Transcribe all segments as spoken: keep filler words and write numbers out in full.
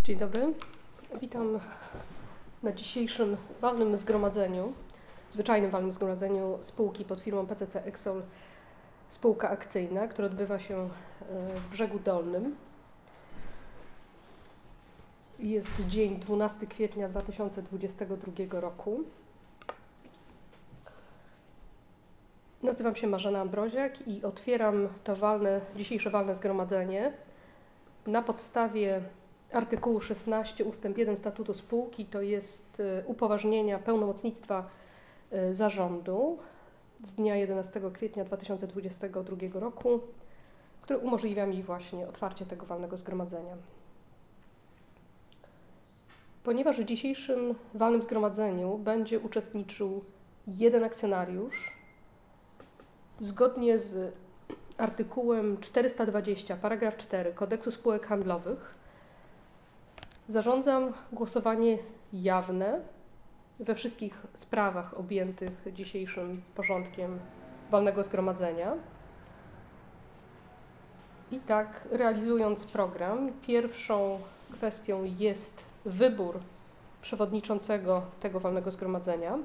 Dzień dobry. Witam na dzisiejszym walnym zgromadzeniu, zwyczajnym walnym zgromadzeniu spółki pod firmą P C C Exol, spółka akcyjna, które odbywa się w Brzegu Dolnym. Jest dzień dwunastego kwietnia dwa tysiące dwudziestego drugiego roku. Nazywam się Marzena Ambroziak i otwieram to walne, dzisiejsze walne zgromadzenie na podstawie artykułu szesnastego ustęp jeden statutu spółki, to jest upoważnienia pełnomocnictwa zarządu z dnia jedenastego kwietnia dwa tysiące dwudziestego drugiego roku, które umożliwia mi właśnie otwarcie tego walnego zgromadzenia. Ponieważ w dzisiejszym walnym zgromadzeniu będzie uczestniczył jeden akcjonariusz, zgodnie z artykułem czterysta dwadzieścia paragraf cztery Kodeksu Spółek Handlowych zarządzam głosowanie jawne we wszystkich sprawach objętych dzisiejszym porządkiem walnego zgromadzenia. I tak, realizując program, pierwszą kwestią jest wybór przewodniczącego tego walnego zgromadzenia.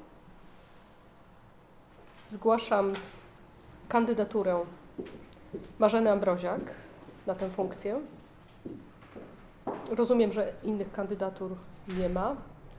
Zgłaszam kandydaturę Marzeny Ambroziak na tę funkcję. Rozumiem, że innych kandydatur nie ma.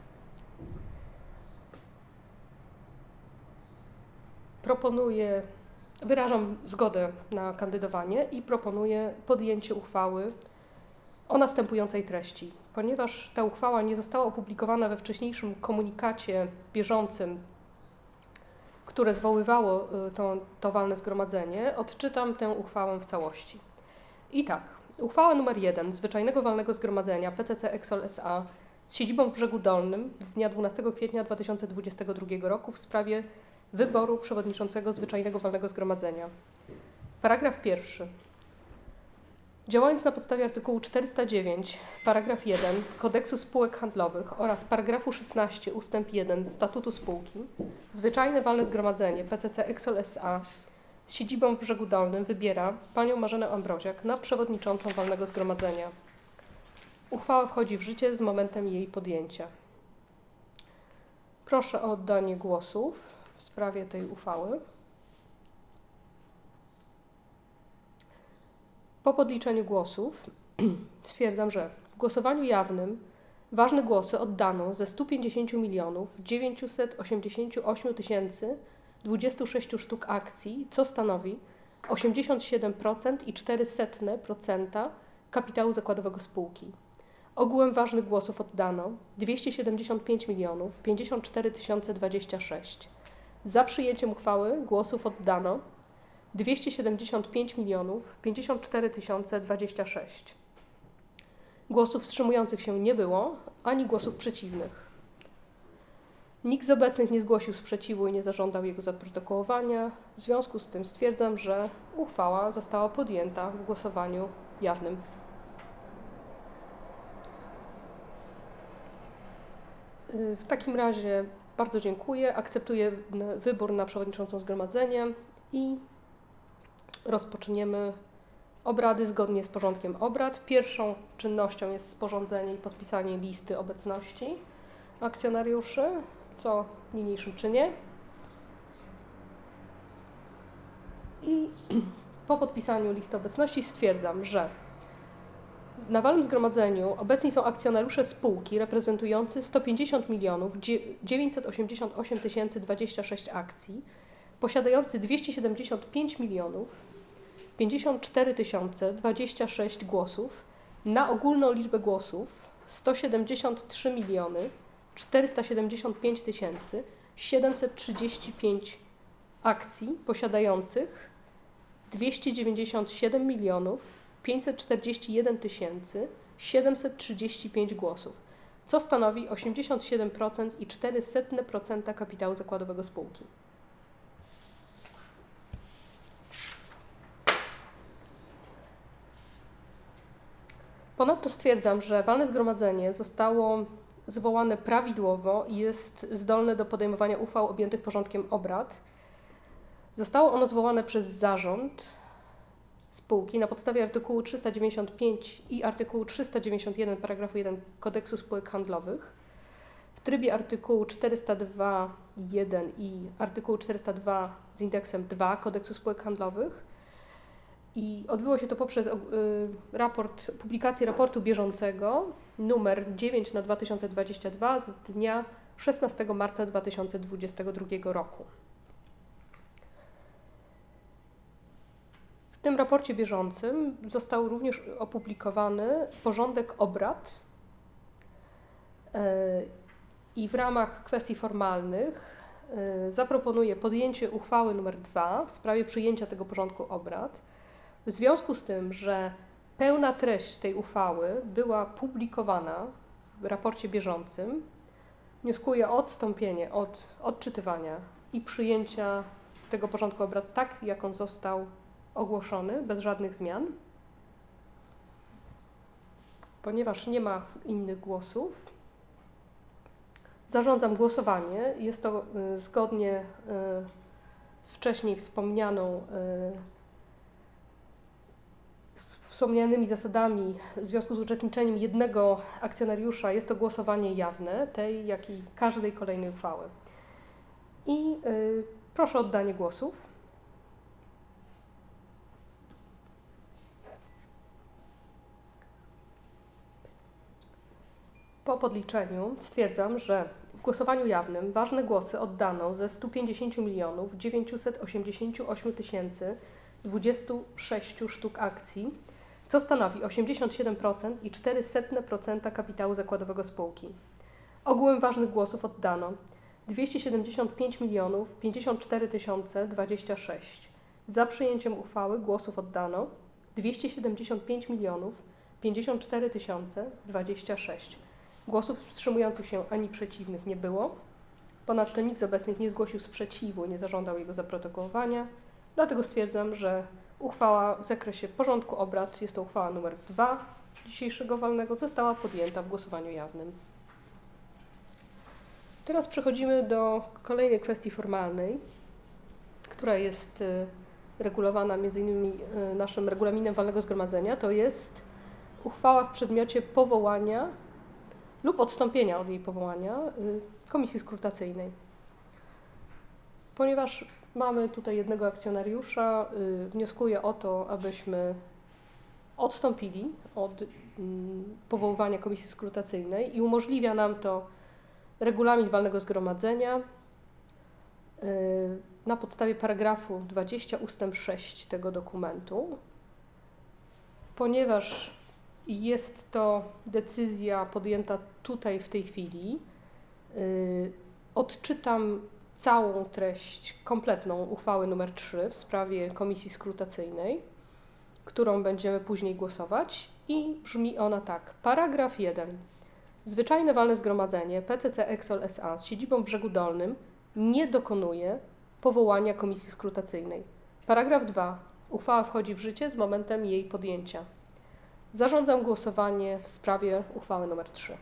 Proponuję, wyrażam zgodę na kandydowanie i proponuję podjęcie uchwały o następującej treści. Ponieważ ta uchwała nie została opublikowana we wcześniejszym komunikacie bieżącym, które zwoływało to, to walne zgromadzenie, odczytam tę uchwałę w całości. I tak, uchwała numer jeden Zwyczajnego Walnego Zgromadzenia P C C Exol S A z siedzibą w Brzegu Dolnym z dnia dwunastego kwietnia dwa tysiące dwudziestego drugiego roku w sprawie wyboru przewodniczącego Zwyczajnego Walnego Zgromadzenia. Paragraf pierwszy. Działając na podstawie artykułu czterysta dziewięć paragraf jeden Kodeksu Spółek Handlowych oraz paragrafu szesnastego ustęp jeden Statutu Spółki, Zwyczajne Walne Zgromadzenie P C C Exol S A z siedzibą w Brzegu Dolnym wybiera panią Marzenę Ambroziak na przewodniczącą walnego zgromadzenia. Uchwała wchodzi w życie z momentem jej podjęcia. Proszę o oddanie głosów w sprawie tej uchwały. Po podliczeniu głosów stwierdzam, że w głosowaniu jawnym ważne głosy oddano ze stu pięćdziesięciu milionów dziewięciuset osiemdziesięciu ośmiu tysięcy dwudziestu sześciu sztuk akcji, co stanowi osiemdziesiąt siedem przecinek cztery procent kapitału zakładowego spółki. Ogółem ważnych głosów oddano dwieście siedemdziesiąt pięć milionów pięćdziesiąt cztery tysiące dwadzieścia sześć. Za przyjęciem uchwały głosów oddano dwieście siedemdziesiąt pięć milionów pięćdziesiąt cztery tysiące dwadzieścia sześć. Głosów wstrzymujących się nie było, ani głosów przeciwnych. Nikt z obecnych nie zgłosił sprzeciwu i nie zażądał jego zaprotokołowania. W związku z tym stwierdzam, że uchwała została podjęta w głosowaniu jawnym. W takim razie bardzo dziękuję. Akceptuję wybór na przewodniczącą zgromadzenia i rozpoczniemy obrady zgodnie z porządkiem obrad. Pierwszą czynnością jest sporządzenie i podpisanie listy obecności akcjonariuszy, co w niniejszym czynię. I po podpisaniu listy obecności stwierdzam, że na walnym zgromadzeniu obecni są akcjonariusze spółki reprezentujący sto pięćdziesiąt milionów dziewięćset osiemdziesiąt osiem tysięcy dwadzieścia sześć akcji, posiadający dwieście siedemdziesiąt pięć milionów pięćdziesiąt cztery tysiące dwadzieścia sześć głosów na ogólną liczbę głosów sto siedemdziesiąt trzy miliony czterysta siedemdziesiąt pięć tysięcy siedemset trzydzieści pięć akcji, posiadających dwieście dziewięćdziesiąt siedem milionów pięćset czterdzieści jeden tysięcy siedemset trzydzieści pięć głosów, co stanowi osiemdziesiąt siedem przecinek cztery procent kapitału zakładowego spółki. Ponadto stwierdzam, że walne zgromadzenie zostało zwołane prawidłowo i jest zdolne do podejmowania uchwał objętych porządkiem obrad. Zostało ono zwołane przez zarząd spółki na podstawie artykułu trzysta dziewięćdziesiąt pięć i artykułu trzysta dziewięćdziesiąt jeden paragrafu jeden Kodeksu spółek handlowych w trybie artykułu czterysta dwa ust. jeden i artykułu czterysta dwa z indeksem dwa Kodeksu spółek handlowych i odbyło się to poprzez y, raport, publikację raportu bieżącego numer dziewięć na dwa tysiące dwadzieścia dwa z dnia szesnastego marca dwa tysiące dwudziestego drugiego roku. W tym raporcie bieżącym został również opublikowany porządek obrad yy, i w ramach kwestii formalnych yy, zaproponuję podjęcie uchwały nr dwa w sprawie przyjęcia tego porządku obrad. W związku z tym, że pełna treść tej uchwały była publikowana w raporcie bieżącym, wnioskuję o odstąpienie od odczytywania i przyjęcia tego porządku obrad tak, jak on został ogłoszony, bez żadnych zmian. Ponieważ nie ma innych głosów, zarządzam głosowanie. Jest to y, zgodnie y, z wcześniej wspomnianą y, z wspomnianymi zasadami w związku z uczestniczeniem jednego akcjonariusza. Jest to głosowanie jawne, tej jak i każdej kolejnej uchwały. I y, proszę o oddanie głosów. Po podliczeniu stwierdzam, że w głosowaniu jawnym ważne głosy oddano ze stu pięćdziesięciu milionów dziewięciuset osiemdziesięciu ośmiu tysięcy dwudziestu sześciu sztuk akcji, co stanowi osiemdziesiąt siedem przecinek cztery procent kapitału zakładowego spółki. Ogółem ważnych głosów oddano dwieście siedemdziesiąt pięć milionów pięćdziesiąt cztery tysiące dwadzieścia sześć. Za przyjęciem uchwały głosów oddano dwieście siedemdziesiąt pięć milionów pięćdziesiąt cztery tysiące dwadzieścia sześć. Głosów wstrzymujących się ani przeciwnych nie było. Ponadto nikt z obecnych nie zgłosił sprzeciwu i nie zażądał jego zaprotokołowania. Dlatego stwierdzam, że uchwała w zakresie porządku obrad, jest to uchwała numer dwa dzisiejszego walnego, została podjęta w głosowaniu jawnym. Teraz przechodzimy do kolejnej kwestii formalnej, która jest regulowana między innymi naszym regulaminem walnego zgromadzenia. To jest uchwała w przedmiocie powołania lub odstąpienia od jej powołania komisji skrutacyjnej. Ponieważ mamy tutaj jednego akcjonariusza, wnioskuję o to, abyśmy odstąpili od powoływania komisji skrutacyjnej i umożliwia nam to regulamin walnego zgromadzenia na podstawie paragrafu dwudziestego ustęp sześć tego dokumentu. Ponieważ jest to decyzja podjęta tutaj w tej chwili, yy, odczytam całą treść kompletną uchwały numer trzy w sprawie komisji skrutacyjnej, którą będziemy później głosować i brzmi ona tak. Paragraf jeden. Zwyczajne walne zgromadzenie P C C Exol S A z siedzibą w Brzegu Dolnym nie dokonuje powołania komisji skrutacyjnej. Paragraf dwa. Uchwała wchodzi w życie z momentem jej podjęcia. Zarządzam głosowanie w sprawie uchwały numer trzy.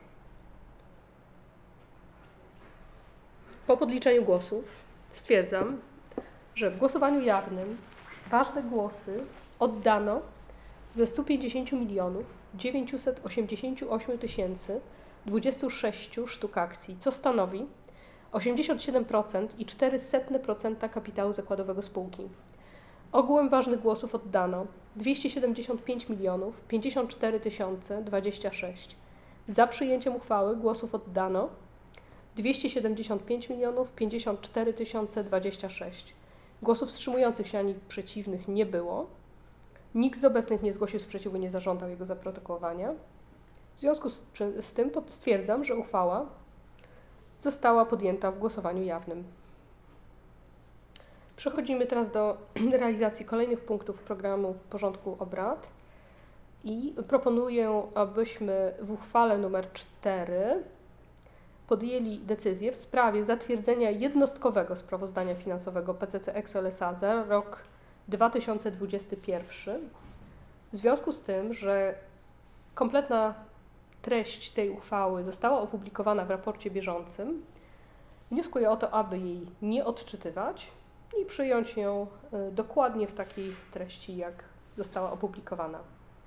Po podliczeniu głosów stwierdzam, że w głosowaniu jawnym ważne głosy oddano ze stu pięćdziesięciu milionów dziewięciuset osiemdziesięciu ośmiu tysięcy dwudziestu sześciu sztuk akcji, co stanowi osiemdziesiąt siedem przecinek cztery procent kapitału zakładowego spółki. Ogółem ważnych głosów oddano dwieście siedemdziesiąt pięć milionów pięćdziesiąt cztery tysiące dwadzieścia sześć. Za przyjęciem uchwały głosów oddano dwieście siedemdziesiąt pięć milionów pięćdziesiąt cztery tysiące dwadzieścia sześć. Głosów wstrzymujących się ani przeciwnych nie było. Nikt z obecnych nie zgłosił sprzeciwu, nie zażądał jego zaprotokołowania. W związku z, z tym stwierdzam, że uchwała została podjęta w głosowaniu jawnym. Przechodzimy teraz do realizacji kolejnych punktów programu porządku obrad i proponuję, abyśmy w uchwale nr cztery podjęli decyzję w sprawie zatwierdzenia jednostkowego sprawozdania finansowego P C C Exol S A za rok dwa tysiące dwudziesty pierwszy. W związku z tym, że kompletna treść tej uchwały została opublikowana w raporcie bieżącym, wnioskuję o to, aby jej nie odczytywać i przyjąć ją dokładnie w takiej treści, jak została opublikowana.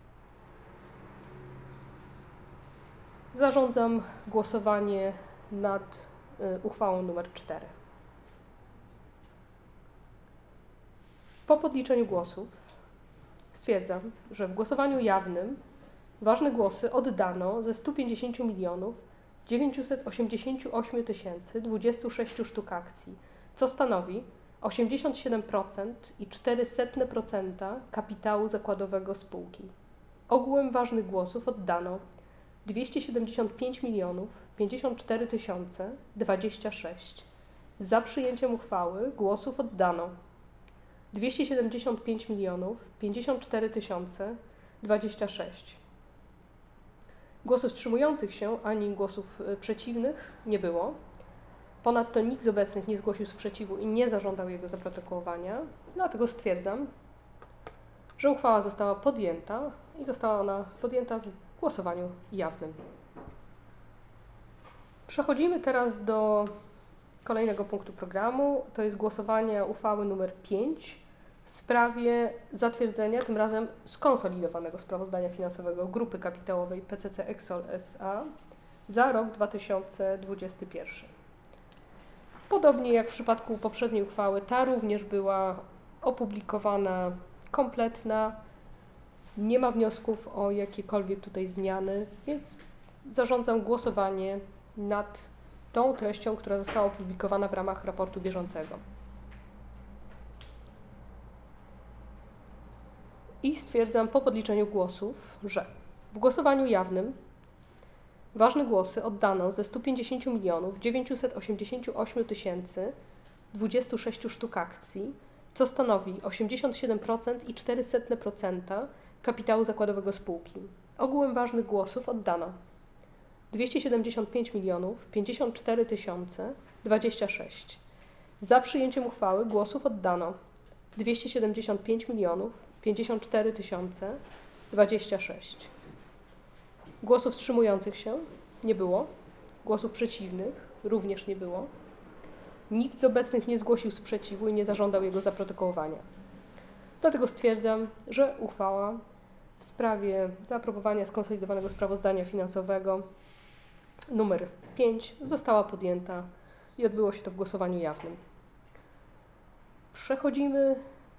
Zarządzam głosowanie nad y, uchwałą nr cztery. Po podliczeniu głosów stwierdzam, że w głosowaniu jawnym ważne głosy oddano ze stu pięćdziesięciu milionów dziewięciuset osiemdziesięciu ośmiu tysięcy dwudziestu sześciu sztuk akcji, co stanowi osiemdziesiąt siedem procent i cztery setne procent kapitału zakładowego spółki. Ogółem ważnych głosów oddano dwieście siedemdziesiąt pięć milionów pięćdziesiąt cztery tysiące dwadzieścia sześć. Za przyjęciem uchwały głosów oddano dwieście siedemdziesiąt pięć milionów pięćdziesiąt cztery tysiące dwadzieścia sześć. Głosów wstrzymujących się ani głosów przeciwnych nie było. Ponadto nikt z obecnych nie zgłosił sprzeciwu i nie zażądał jego zaprotokołowania. Dlatego stwierdzam, że uchwała została podjęta i została ona podjęta w głosowaniu jawnym. Przechodzimy teraz do kolejnego punktu programu. To jest głosowanie uchwały nr pięć w sprawie zatwierdzenia, tym razem skonsolidowanego sprawozdania finansowego Grupy Kapitałowej P C C Exol S A za rok dwa tysiące dwudziesty pierwszy. Podobnie jak w przypadku poprzedniej uchwały, ta również była opublikowana kompletna. Nie ma wniosków o jakiekolwiek tutaj zmiany, więc zarządzam głosowanie nad tą treścią, która została opublikowana w ramach raportu bieżącego. I stwierdzam po podliczeniu głosów, że w głosowaniu jawnym ważne głosy oddano ze stu pięćdziesięciu milionów dziewięciuset osiemdziesięciu ośmiu tysięcy dwudziestu sześciu sztuk akcji, co stanowi osiemdziesiąt siedem procent i cztery setne procent kapitału zakładowego spółki. Ogółem ważnych głosów oddano dwieście siedemdziesiąt pięć milionów pięćdziesiąt cztery tysiące dwadzieścia sześć. Za przyjęciem uchwały głosów oddano dwieście siedemdziesiąt pięć milionów pięćdziesiąt cztery tysiące dwadzieścia sześć. Głosów wstrzymujących się nie było. Głosów przeciwnych również nie było. Nikt z obecnych nie zgłosił sprzeciwu i nie zażądał jego zaprotokołowania. Dlatego stwierdzam, że uchwała w sprawie zaaprobowania skonsolidowanego sprawozdania finansowego numer pięć została podjęta i odbyło się to w głosowaniu jawnym. Przechodzimy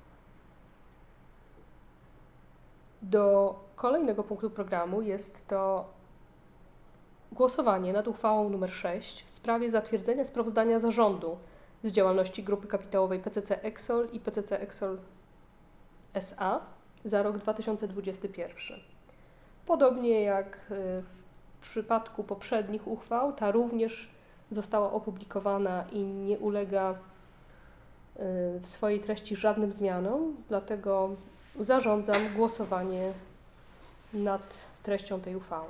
do kolejnego punktu programu. Jest to głosowanie nad uchwałą nr sześć w sprawie zatwierdzenia sprawozdania zarządu z działalności Grupy Kapitałowej P C C Exol i P C C Exol S A za rok dwa tysiące dwudziesty pierwszy. Podobnie jak w przypadku poprzednich uchwał, ta również została opublikowana i nie ulega w swojej treści żadnym zmianom, dlatego zarządzam głosowanie nad treścią tej uchwały.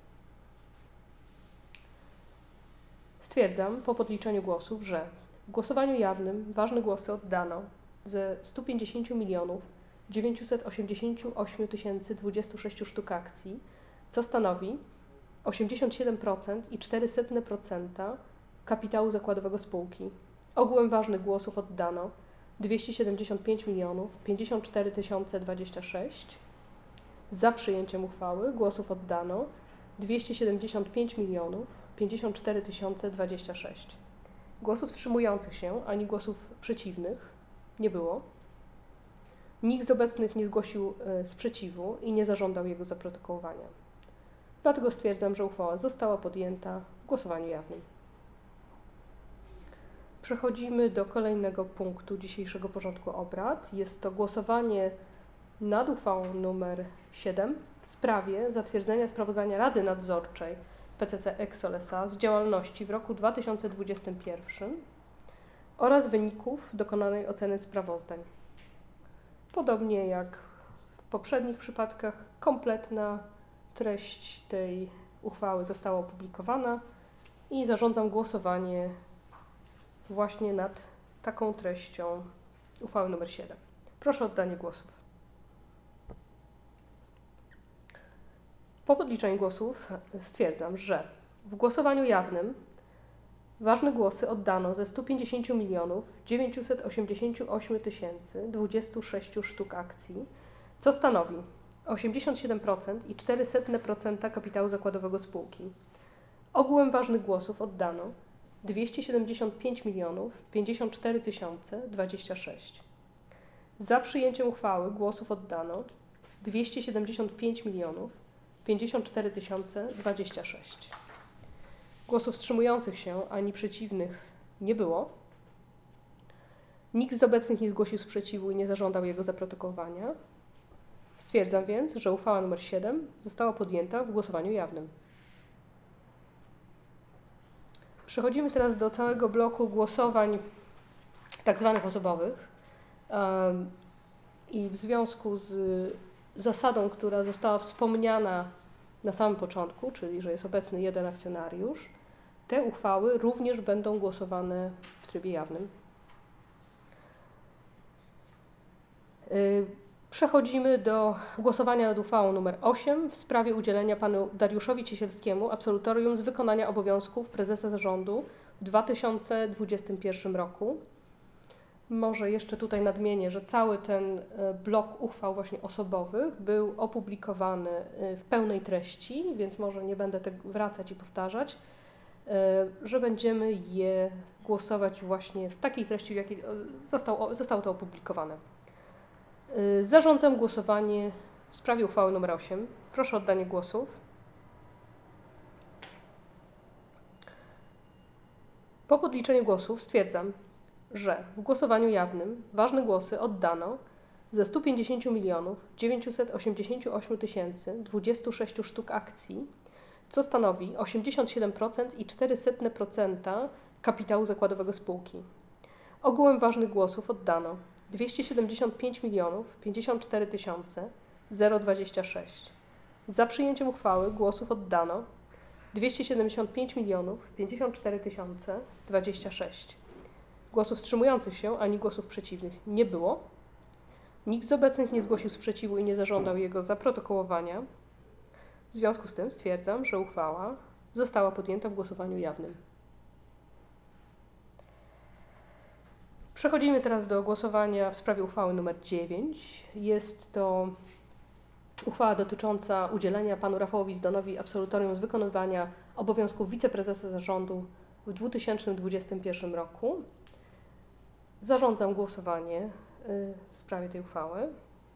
Stwierdzam po podliczeniu głosów, że w głosowaniu jawnym ważne głosy oddano ze stu pięćdziesięciu milionów dziewięciuset osiemdziesięciu ośmiu tysięcy dwudziestu sześciu sztuk akcji, co stanowi osiemdziesiąt siedem procent i cztery setne procent kapitału zakładowego spółki. Ogółem ważnych głosów oddano dwieście siedemdziesiąt pięć milionów pięćdziesiąt cztery tysiące dwadzieścia sześć. Za przyjęciem uchwały głosów oddano dwieście siedemdziesiąt pięć milionów pięćdziesiąt cztery tysiące dwadzieścia sześć. Głosów wstrzymujących się ani głosów przeciwnych nie było. Nikt z obecnych nie zgłosił sprzeciwu i nie zażądał jego zaprotokołowania. Dlatego stwierdzam, że uchwała została podjęta w głosowaniu jawnym. Przechodzimy do kolejnego punktu dzisiejszego porządku obrad. Jest to głosowanie nad uchwałą nr siedem w sprawie zatwierdzenia sprawozdania Rady Nadzorczej P C C Exol S A z działalności w roku dwa tysiące dwudziestym pierwszym oraz wyników dokonanej oceny sprawozdań. Podobnie jak w poprzednich przypadkach, kompletna treść tej uchwały została opublikowana i zarządzam głosowanie właśnie nad taką treścią uchwały nr siedem. Proszę o oddanie głosów. Po podliczeniu głosów stwierdzam, że w głosowaniu jawnym ważne głosy oddano ze stu pięćdziesięciu milionów dziewięciuset osiemdziesięciu ośmiu tysięcy dwudziestu sześciu sztuk akcji, co stanowi osiemdziesiąt siedem procent i cztery setne procent kapitału zakładowego spółki. Ogółem ważnych głosów oddano dwieście siedemdziesiąt pięć milionów pięćdziesiąt cztery tysiące dwadzieścia sześć. Za przyjęciem uchwały głosów oddano dwieście siedemdziesiąt pięć milionów pięćdziesiąt cztery tysiące dwadzieścia sześć. Głosów wstrzymujących się ani przeciwnych nie było. Nikt z obecnych nie zgłosił sprzeciwu i nie zażądał jego zaprotokołowania. Stwierdzam więc, że uchwała nr siedem została podjęta w głosowaniu jawnym. Przechodzimy teraz do całego bloku głosowań tak zwanych osobowych. I w związku z zasadą, która została wspomniana na samym początku, czyli że jest obecny jeden akcjonariusz, te uchwały również będą głosowane w trybie jawnym. Przechodzimy do głosowania nad uchwałą nr osiem w sprawie udzielenia panu Dariuszowi Ciesielskiemu absolutorium z wykonania obowiązków prezesa zarządu w dwa tysiące dwudziestym pierwszym roku. Może jeszcze tutaj nadmienię, że cały ten blok uchwał właśnie osobowych był opublikowany w pełnej treści, więc może nie będę tego wracać i powtarzać, że będziemy je głosować właśnie w takiej treści, w jakiej zostało, zostało to opublikowane. Zarządzam głosowanie w sprawie uchwały nr osiem. Proszę o oddanie głosów. Po podliczeniu głosów stwierdzam, że w głosowaniu jawnym ważne głosy oddano ze stu pięćdziesięciu milionów dziewięciuset osiemdziesięciu ośmiu tysięcy dwudziestu sześciu sztuk akcji, co stanowi osiemdziesiąt siedem procent i cztery setne procent kapitału zakładowego spółki. Ogółem ważnych głosów oddano dwieście siedemdziesiąt pięć milionów pięćdziesiąt cztery tysiące dwadzieścia sześć. Za przyjęciem uchwały głosów oddano dwieście siedemdziesiąt pięć milionów pięćdziesiąt cztery tysiące dwadzieścia sześć. Głosów wstrzymujących się ani głosów przeciwnych nie było. Nikt z obecnych nie zgłosił sprzeciwu i nie zażądał jego zaprotokołowania. W związku z tym stwierdzam, że uchwała została podjęta w głosowaniu jawnym. Przechodzimy teraz do głosowania w sprawie uchwały nr dziewięć. Jest to uchwała dotycząca udzielenia panu Rafałowi Zdonowi absolutorium z wykonywania obowiązków wiceprezesa zarządu w dwa tysiące dwudziestym pierwszym roku. Zarządzam głosowanie w sprawie tej uchwały.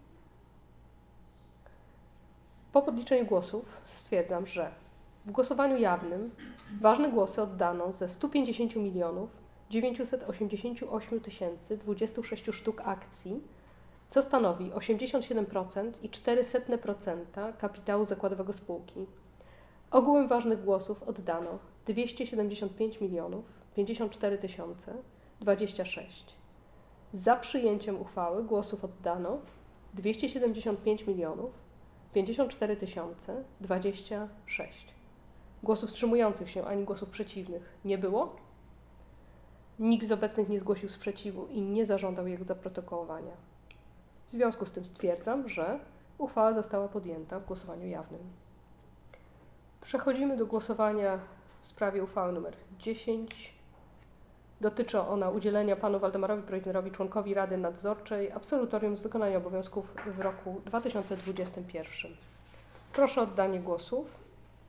Po podliczeniu głosów stwierdzam, że w głosowaniu jawnym ważne głosy oddano ze stu pięćdziesięciu milionów dziewięciuset osiemdziesięciu ośmiu tysięcy dwudziestu sześciu sztuk akcji, co stanowi osiemdziesiąt siedem procent i cztery setne procent kapitału zakładowego spółki. Ogółem ważnych głosów oddano dwieście siedemdziesiąt pięć milionów pięćdziesiąt cztery tysiące dwadzieścia sześć. Za przyjęciem uchwały głosów oddano dwieście siedemdziesiąt pięć milionów pięćdziesiąt cztery tysiące dwadzieścia sześć. Głosów wstrzymujących się ani głosów przeciwnych nie było. Nikt z obecnych nie zgłosił sprzeciwu i nie zażądał jego zaprotokołowania. W związku z tym stwierdzam, że uchwała została podjęta w głosowaniu jawnym. Przechodzimy do głosowania w sprawie uchwały nr dziesięć. Dotyczy ona udzielenia panu Waldemarowi Projznerowi, członkowi Rady Nadzorczej, absolutorium z wykonania obowiązków w roku dwa tysiące dwudziestym pierwszym. Proszę o oddanie głosów.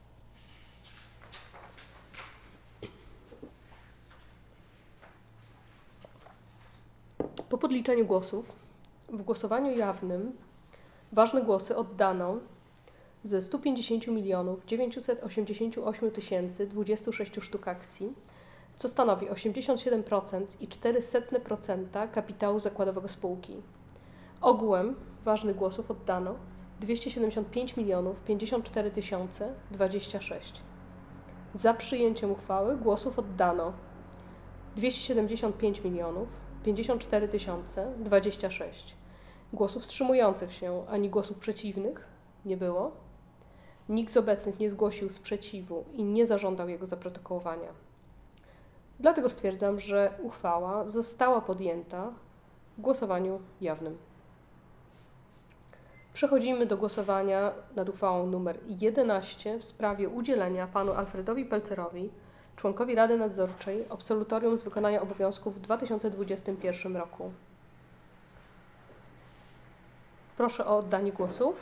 Po podliczeniu głosów w głosowaniu jawnym ważne głosy oddano ze stu pięćdziesięciu milionów dziewięciuset osiemdziesięciu ośmiu tysięcy dwudziestu sześciu sztuk akcji, co stanowi osiemdziesiąt siedem procent i cztery setne procent kapitału zakładowego spółki. Ogółem ważnych głosów oddano dwieście siedemdziesiąt pięć milionów pięćdziesiąt cztery tysiące dwadzieścia sześć. Za przyjęciem uchwały głosów oddano dwieście siedemdziesiąt pięć milionów pięćdziesiąt cztery tysiące dwadzieścia sześć. Głosów wstrzymujących się ani głosów przeciwnych nie było. Nikt z obecnych nie zgłosił sprzeciwu i nie zażądał jego zaprotokołowania. Dlatego stwierdzam, że uchwała została podjęta w głosowaniu jawnym. Przechodzimy do głosowania nad uchwałą nr jedenaście w sprawie udzielenia panu Alfredowi Pelcerowi, członkowi Rady Nadzorczej, absolutorium z wykonania obowiązków w dwa tysiące dwudziestym pierwszym roku. Proszę o oddanie głosów.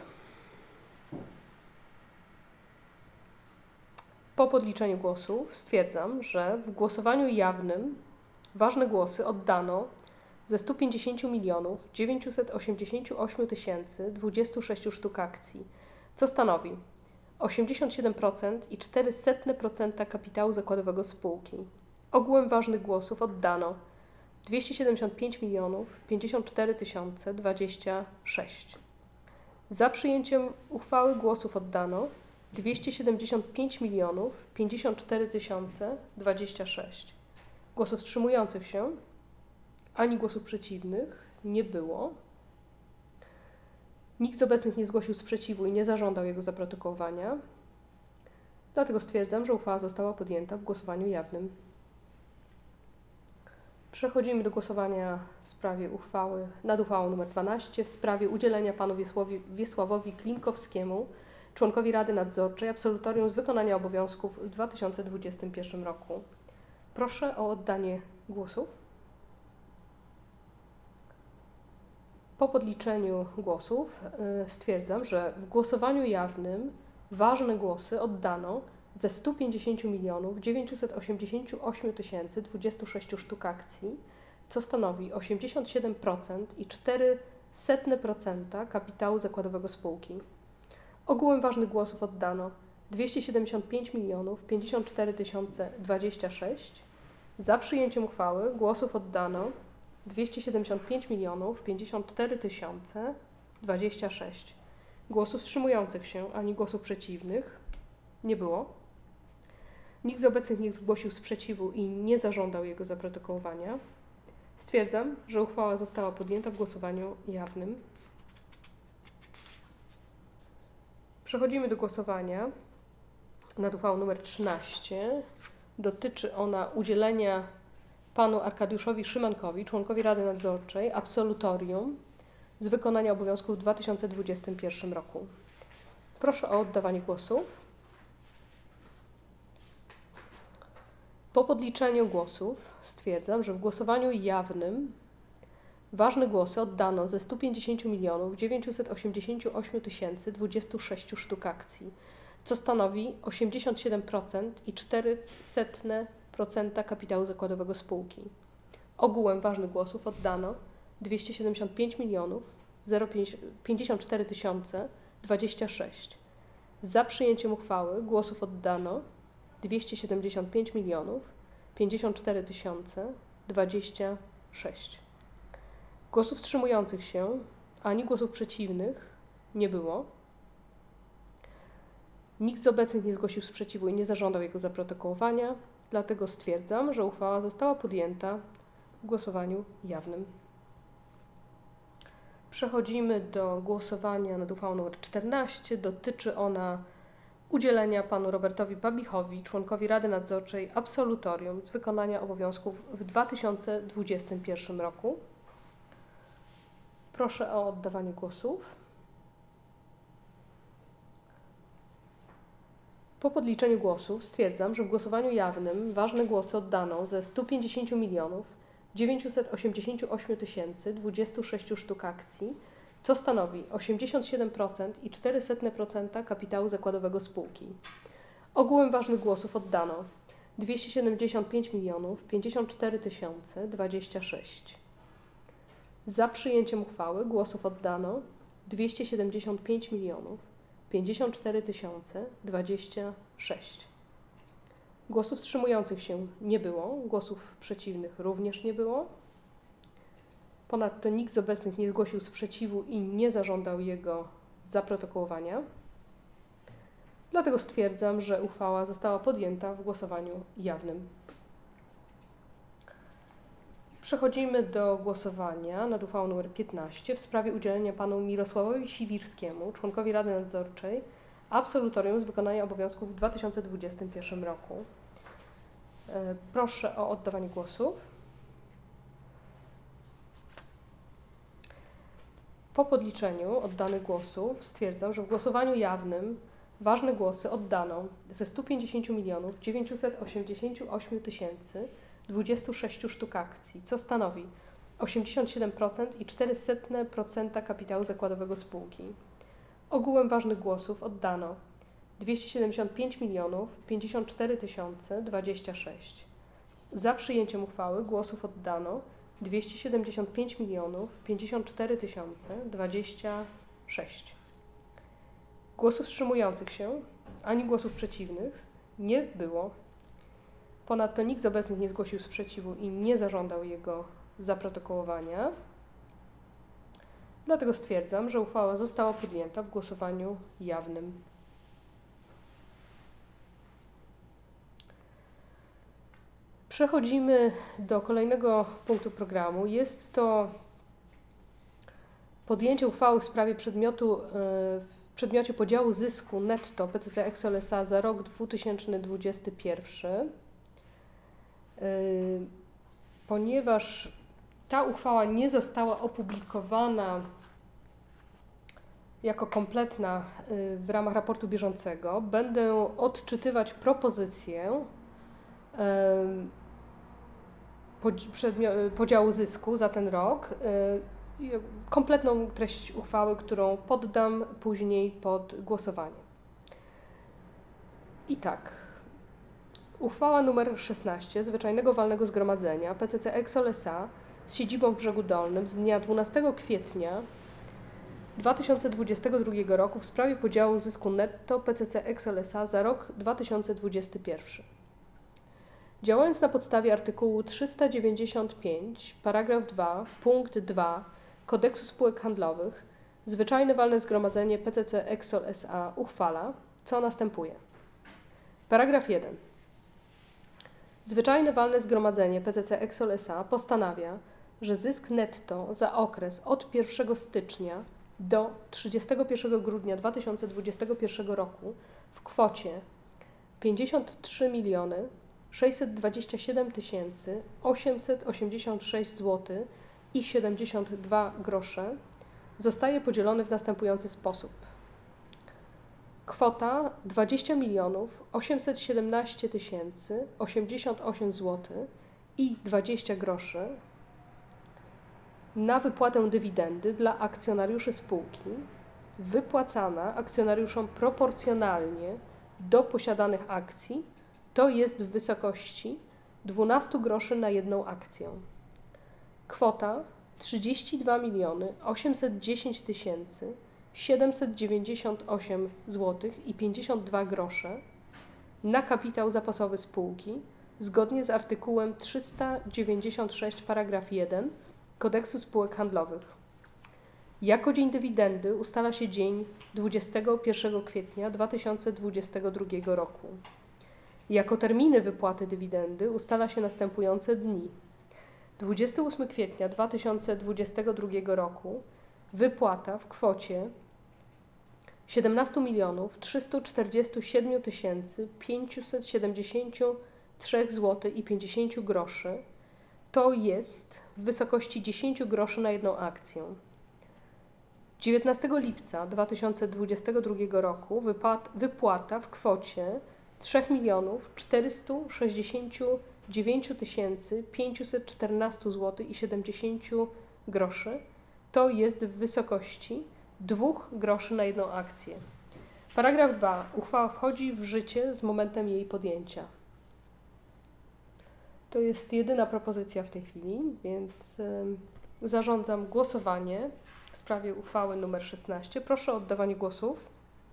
Po podliczeniu głosów stwierdzam, że w głosowaniu jawnym ważne głosy oddano ze stu pięćdziesięciu milionów dziewięciuset osiemdziesięciu ośmiu tysięcy dwudziestu sześciu sztuk akcji, co stanowi osiemdziesiąt siedem procent i cztery setne procenta kapitału zakładowego spółki. Ogółem ważnych głosów oddano dwieście siedemdziesiąt pięć milionów pięćdziesiąt cztery tysiące dwadzieścia sześć. Za przyjęciem uchwały głosów oddano dwieście siedemdziesiąt pięć milionów pięćdziesiąt cztery tysiące dwadzieścia sześć. Głosów wstrzymujących się ani głosów przeciwnych nie było. Nikt z obecnych nie zgłosił sprzeciwu i nie zażądał jego zaprotokołowania. Dlatego stwierdzam, że uchwała została podjęta w głosowaniu jawnym. Przechodzimy do głosowania w sprawie uchwały nad uchwałą nr dwanaście w sprawie udzielenia panu Wiesławowi, Wiesławowi Klinkowskiemu, członkowi Rady Nadzorczej, absolutorium z wykonania obowiązków w dwa tysiące dwudziestym pierwszym roku. Proszę o oddanie głosów. Po podliczeniu głosów yy, stwierdzam, że w głosowaniu jawnym ważne głosy oddano ze stu pięćdziesięciu milionów dziewięciuset osiemdziesięciu ośmiu tysięcy dwudziestu sześciu sztuk akcji, co stanowi osiemdziesiąt siedem procent i cztery setne procenta kapitału zakładowego spółki. Ogółem ważnych głosów oddano dwieście siedemdziesiąt pięć milionów pięćdziesiąt cztery tysiące dwadzieścia sześć. Za przyjęciem uchwały głosów oddano dwieście siedemdziesiąt pięć milionów pięćdziesiąt cztery tysiące dwadzieścia sześć. Głosów wstrzymujących się ani głosów przeciwnych nie było. Nikt z obecnych nie zgłosił sprzeciwu i nie zażądał jego zaprotokołowania. Stwierdzam, że uchwała została podjęta w głosowaniu jawnym. Przechodzimy do głosowania nad uchwałą nr trzynaście. Dotyczy ona udzielenia panu Arkadiuszowi Szymankowi, członkowi Rady Nadzorczej, absolutorium z wykonania obowiązków w dwa tysiące dwudziestym pierwszym roku. Proszę o oddawanie głosów. Po podliczeniu głosów stwierdzam, że w głosowaniu jawnym ważne głosy oddano ze stu pięćdziesięciu milionów dziewięciuset osiemdziesięciu ośmiu tysięcy dwudziestu sześciu sztuk akcji, co stanowi osiemdziesiąt siedem procent i cztery setne procenta kapitału zakładowego spółki. Ogółem ważnych głosów oddano dwieście siedemdziesiąt pięć milionów pięćdziesiąt cztery tysiące dwadzieścia sześć. Za przyjęciem uchwały głosów oddano dwieście siedemdziesiąt pięć milionów pięćdziesiąt cztery tysiące dwadzieścia sześć. Głosów wstrzymujących się ani głosów przeciwnych nie było. Nikt z obecnych nie zgłosił sprzeciwu i nie zażądał jego zaprotokołowania, dlatego stwierdzam, że uchwała została podjęta w głosowaniu jawnym. Przechodzimy do głosowania nad uchwałą nr czternaście. Dotyczy ona udzielenia panu Robertowi Babichowi, członkowi Rady Nadzorczej, absolutorium z wykonania obowiązków w dwa tysiące dwudziestym pierwszym roku. Proszę o oddawanie głosów. Po podliczeniu głosów stwierdzam, że w głosowaniu jawnym ważne głosy oddano ze stu pięćdziesięciu milionów dziewięciuset osiemdziesięciu ośmiu tysięcy dwudziestu sześciu sztuk akcji, co stanowi osiemdziesiąt siedem procent i cztery setne procenta kapitału zakładowego spółki. Ogółem ważnych głosów oddano dwieście siedemdziesiąt pięć milionów pięćdziesiąt cztery tysiące dwadzieścia sześć. Za przyjęciem uchwały głosów oddano dwieście siedemdziesiąt pięć milionów pięćdziesiąt cztery tysiące dwadzieścia sześć. Głosów wstrzymujących się nie było, głosów przeciwnych również nie było. Ponadto nikt z obecnych nie zgłosił sprzeciwu i nie zażądał jego zaprotokołowania. Dlatego stwierdzam, że uchwała została podjęta w głosowaniu jawnym. Przechodzimy do głosowania nad uchwałą nr piętnaście w sprawie udzielenia panu Mirosławowi Siwirskiemu, członkowi Rady Nadzorczej, absolutorium z wykonania obowiązków w dwa tysiące dwudziestym pierwszym roku. Proszę o oddawanie głosów. Po podliczeniu oddanych głosów stwierdzam, że w głosowaniu jawnym ważne głosy oddano ze stu pięćdziesięciu milionów dziewięciuset osiemdziesięciu ośmiu tysięcy dwudziestu sześciu sztuk akcji, co stanowi osiemdziesiąt siedem przecinek cztery procent kapitału zakładowego spółki. Ogółem ważnych głosów oddano dwieście siedemdziesiąt pięć milionów pięćdziesiąt cztery tysiące dwadzieścia sześć. Za przyjęciem uchwały głosów oddano dwieście siedemdziesiąt pięć milionów pięćdziesiąt cztery tysiące dwadzieścia sześć. Głosów wstrzymujących się ani głosów przeciwnych nie było. Ponadto nikt z obecnych nie zgłosił sprzeciwu i nie zażądał jego zaprotokołowania. Dlatego stwierdzam, że uchwała została podjęta w głosowaniu jawnym. Przechodzimy do kolejnego punktu programu. Jest to podjęcie uchwały w sprawie przedmiotu, w przedmiocie podziału zysku netto P C C Exol S A za rok dwa tysiące dwudziesty pierwszy. Ponieważ ta uchwała nie została opublikowana jako kompletna w ramach raportu bieżącego, będę odczytywać propozycję podziału zysku za ten rok, kompletną treść uchwały, którą poddam później pod głosowanie. I tak, uchwała nr szesnaście Zwyczajnego Walnego Zgromadzenia P C C Exol S A z siedzibą w Brzegu Dolnym z dnia dwunastego kwietnia dwa tysiące dwudziestego drugiego roku w sprawie podziału zysku netto P C C Exol S A za rok dwa tysiące dwudziesty pierwszy. Działając na podstawie artykułu trzysta dziewięćdziesiąt pięć, paragraf dwa, punkt dwa Kodeksu Spółek Handlowych, Zwyczajne Walne Zgromadzenie P C C Exol S A uchwala, co następuje. Paragraf jeden. Zwyczajne Walne Zgromadzenie P C C Exol S A postanawia, że zysk netto za okres od pierwszego stycznia do trzydziestego pierwszego grudnia dwa tysiące dwudziestego pierwszego roku w kwocie pięćdziesiąt trzy miliony sześćset dwadzieścia siedem tysięcy osiemset osiemdziesiąt sześć złotych i siedemdziesiąt dwa grosze zostaje podzielony w następujący sposób. Kwota dwadzieścia milionów osiemset siedemnaście tysięcy osiemdziesiąt osiem złotych i dwadzieścia groszy na wypłatę dywidendy dla akcjonariuszy spółki, wypłacana akcjonariuszom proporcjonalnie do posiadanych akcji, to jest w wysokości dwanaście groszy na jedną akcję. Kwota trzydzieści dwa miliony osiemset dziesięć tysięcy siedemset dziewięćdziesiąt osiem złotych i pięćdziesiąt dwa grosze na kapitał zapasowy spółki zgodnie z artykułem trzysta dziewięćdziesiąt sześć paragraf jeden Kodeksu Spółek Handlowych. Jako dzień dywidendy ustala się dzień dwudziestego pierwszego kwietnia dwa tysiące dwudziestego drugiego roku. Jako terminy wypłaty dywidendy ustala się następujące dni. dwudziestego ósmego kwietnia dwa tysiące dwudziestego drugiego roku wypłata w kwocie siedemnaście milionów trzysta czterdzieści siedem tysięcy pięćset siedemdziesiąt trzy złotych i pięćdziesiąt groszy, to jest w wysokości dziesięć groszy na jedną akcję. dziewiętnastego lipca dwa tysiące dwudziestego drugiego roku wypłat, wypłata w kwocie trzy miliony czterysta sześćdziesiąt dziewięć tysięcy pięćset czternaście złotych i siedemdziesiąt groszy, to jest w wysokości dwa groszy na jedną akcję. Paragraf dwa. Uchwała wchodzi w życie z momentem jej podjęcia. To jest jedyna propozycja w tej chwili, więc y, zarządzam głosowanie w sprawie uchwały nr szesnaście. Proszę o oddawanie głosów.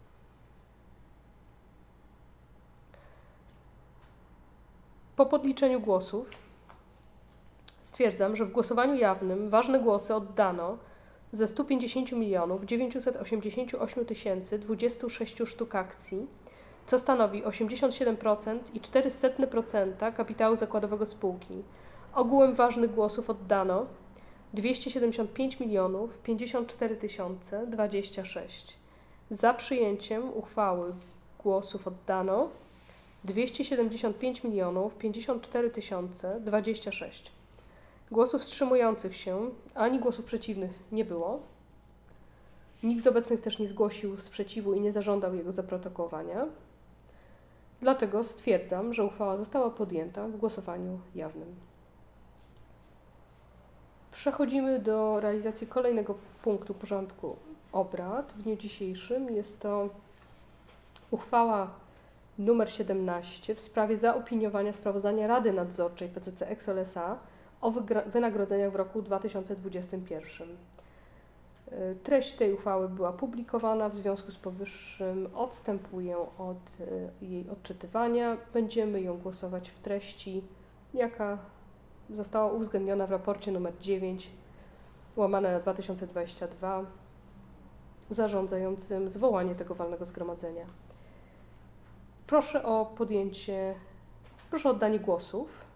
Po podliczeniu głosów stwierdzam, że w głosowaniu jawnym ważne głosy oddano ze stu pięćdziesięciu milionów dziewięćset osiemdziesiąt osiem tysięcy dwadzieścia sześć sztuk akcji, co stanowi osiemdziesiąt siedem przecinek cztery procent kapitału zakładowego spółki. Ogółem ważnych głosów oddano dwieście siedemdziesiąt pięć milionów pięćdziesiąt cztery tysiące dwadzieścia sześć. Za przyjęciem uchwały głosów oddano dwieście siedemdziesiąt pięć milionów pięćdziesiąt cztery tysiące dwadzieścia sześć. Głosów wstrzymujących się ani głosów przeciwnych nie było. Nikt z obecnych też nie zgłosił sprzeciwu i nie zażądał jego zaprotokołowania. Dlatego stwierdzam, że uchwała została podjęta w głosowaniu jawnym. Przechodzimy do realizacji kolejnego punktu porządku obrad. W dniu dzisiejszym jest to uchwała nr siedemnaście w sprawie zaopiniowania sprawozdania Rady Nadzorczej P C C Exol S A o wynagrodzeniach w roku dwa tysiące dwudziestym pierwszym. Treść tej uchwały była publikowana, w związku z powyższym odstępuję od jej odczytywania. Będziemy ją głosować w treści, jaka została uwzględniona w raporcie nr dziewięć łamane na dwa tysiące dwadzieścia dwa zarządzającym zwołanie tego walnego zgromadzenia. Proszę o podjęcie, proszę o oddanie głosów.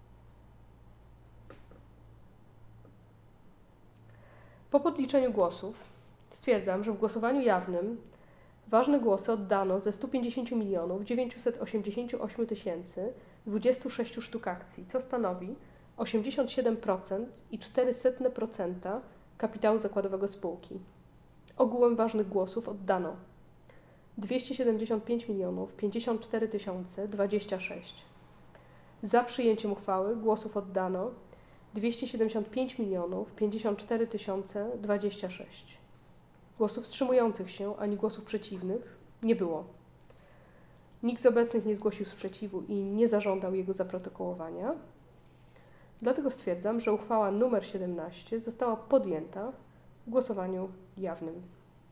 Po podliczeniu głosów stwierdzam, że w głosowaniu jawnym ważne głosy oddano ze stu pięćdziesięciu milionów dziewięciuset osiemdziesięciu ośmiu tysięcy dwudziestu sześciu sztuk akcji, co stanowi osiemdziesiąt siedem procent i cztery setne procenta kapitału zakładowego spółki. Ogółem ważnych głosów oddano dwieście siedemdziesiąt pięć milionów pięćdziesiąt cztery tysiące dwadzieścia sześć. Za przyjęciem uchwały głosów oddano dwieście siedemdziesiąt pięć milionów pięćdziesiąt cztery tysiące dwadzieścia sześć. Głosów wstrzymujących się ani głosów przeciwnych nie było. Nikt z obecnych nie zgłosił sprzeciwu i nie zażądał jego zaprotokołowania. Dlatego stwierdzam, że uchwała nr siedemnaście została podjęta w głosowaniu jawnym.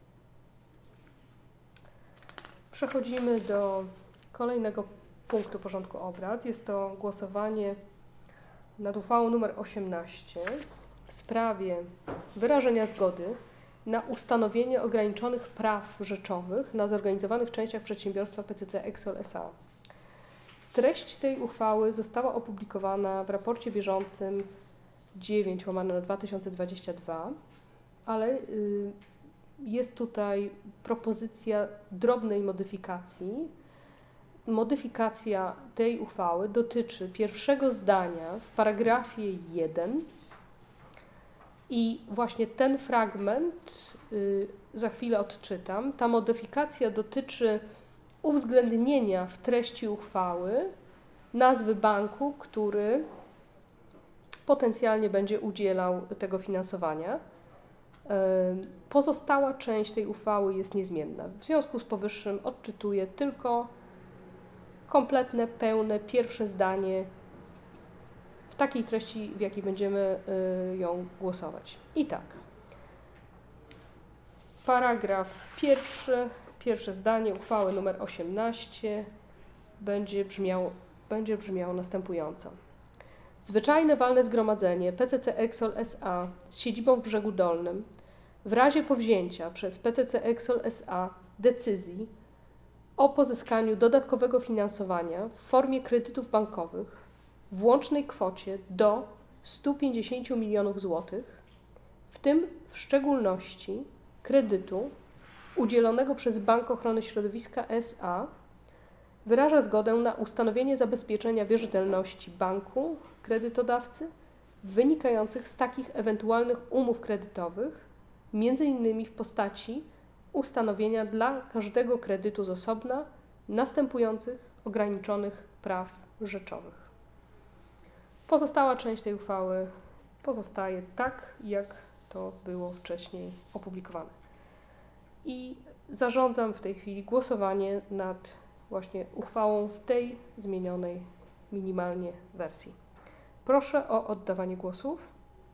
Przechodzimy do kolejnego punktu porządku obrad. Jest to głosowanie nad uchwałą nr osiemnaście w sprawie wyrażenia zgody na ustanowienie ograniczonych praw rzeczowych na zorganizowanych częściach przedsiębiorstwa P C C Exol S A. Treść tej uchwały została opublikowana w raporcie bieżącym dziewięć łamane na dwa tysiące dwadzieścia dwa, ale jest tutaj propozycja drobnej modyfikacji. Modyfikacja tej uchwały dotyczy pierwszego zdania w paragrafie jeden i właśnie ten fragment y, za chwilę odczytam. Ta modyfikacja dotyczy uwzględnienia w treści uchwały nazwy banku, który potencjalnie będzie udzielał tego finansowania. Y, pozostała część tej uchwały jest niezmienna. W związku z powyższym odczytuję tylko kompletne, pełne, pierwsze zdanie w takiej treści, w jakiej będziemy y, ją głosować. I tak. Paragraf pierwszy, pierwsze zdanie uchwały nr osiemnaście będzie brzmiał, będzie brzmiało następująco. Zwyczajne walne zgromadzenie P C C Exol S A z siedzibą w Brzegu Dolnym w razie powzięcia przez P C C Exol S A decyzji o pozyskaniu dodatkowego finansowania w formie kredytów bankowych w łącznej kwocie do stu pięćdziesięciu milionów złotych, w tym w szczególności kredytu udzielonego przez Bank Ochrony Środowiska S A, wyraża zgodę na ustanowienie zabezpieczenia wierzytelności banku, kredytodawcy, wynikających z takich ewentualnych umów kredytowych, między innymi w postaci ustanowienia dla każdego kredytu z osobna następujących ograniczonych praw rzeczowych. Pozostała część tej uchwały pozostaje tak, jak to było wcześniej opublikowane. I zarządzam w tej chwili głosowanie nad właśnie uchwałą w tej zmienionej minimalnie wersji. Proszę o oddawanie głosów.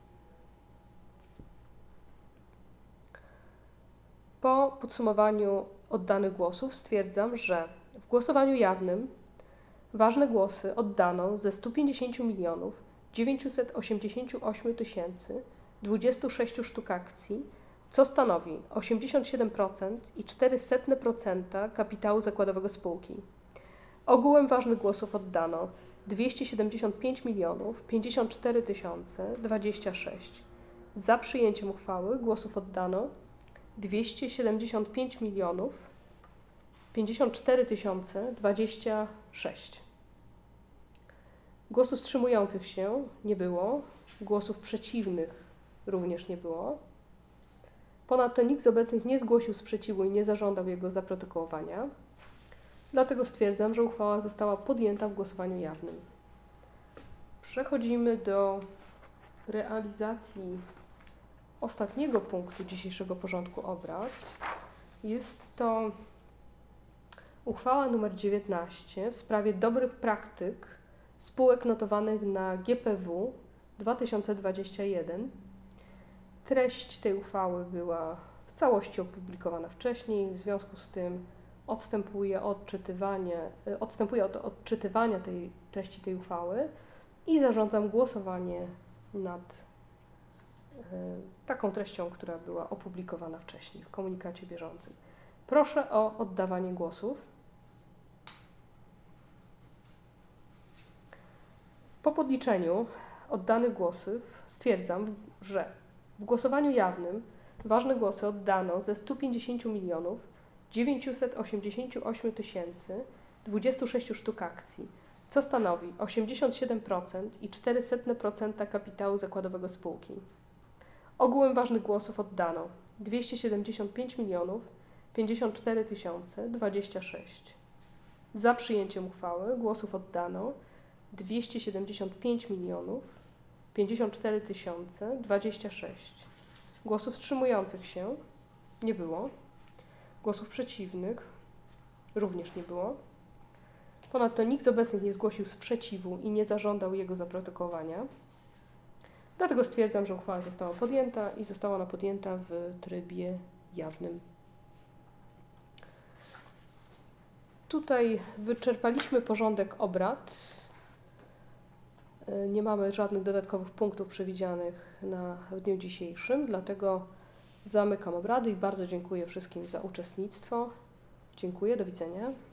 Po podsumowaniu oddanych głosów stwierdzam, że w głosowaniu jawnym ważne głosy oddano ze stu pięćdziesięciu milionów dziewięciuset osiemdziesięciu ośmiu tysięcy dwudziestu sześciu sztuk akcji, co stanowi osiemdziesiąt siedem procent i cztery setne procenta kapitału zakładowego spółki. Ogółem ważnych głosów oddano dwieście siedemdziesiąt pięć milionów pięćdziesiąt cztery tysiące dwadzieścia sześć. Za przyjęciem uchwały głosów oddano dwieście siedemdziesiąt pięć milionów pięćdziesiąt cztery tysiące dwadzieścia sześć. Głosów wstrzymujących się nie było, głosów przeciwnych również nie było. Ponadto nikt z obecnych nie zgłosił sprzeciwu i nie zażądał jego zaprotokołowania. Dlatego stwierdzam, że uchwała została podjęta w głosowaniu jawnym. Przechodzimy do realizacji ostatniego punktu dzisiejszego porządku obrad. Jest to uchwała nr dziewiętnaście w sprawie dobrych praktyk spółek notowanych na G P W dwa tysiące dwadzieścia jeden. Treść tej uchwały była w całości opublikowana wcześniej, w związku z tym odstępuję, odczytywanie, odstępuję od odczytywania tej treści tej uchwały i zarządzam głosowanie nad y, taką treścią, która była opublikowana wcześniej w komunikacie bieżącym. Proszę o oddawanie głosów. Po podliczeniu oddanych głosów stwierdzam, że w głosowaniu jawnym ważne głosy oddano ze stu pięćdziesięciu milionów dziewięciuset osiemdziesięciu ośmiu tysięcy dwudziestu sześciu sztuk akcji, co stanowi osiemdziesiąt siedem procent i cztery dziesiąte procent kapitału zakładowego spółki. Ogółem ważnych głosów oddano dwieście siedemdziesiąt pięć milionów pięćdziesiąt cztery tysiące dwadzieścia sześć. Za przyjęciem uchwały głosów oddano dwieście siedemdziesiąt pięć milionów pięćdziesiąt cztery tysiące dwadzieścia sześć. Głosów wstrzymujących się nie było. Głosów przeciwnych również nie było. Ponadto nikt z obecnych nie zgłosił sprzeciwu i nie zażądał jego zaprotokołowania. Dlatego stwierdzam, że uchwała została podjęta i została ona podjęta w trybie jawnym. Tutaj wyczerpaliśmy porządek obrad. Nie mamy żadnych dodatkowych punktów przewidzianych na w dniu dzisiejszym, dlatego zamykam obrady i bardzo dziękuję wszystkim za uczestnictwo. Dziękuję, do widzenia.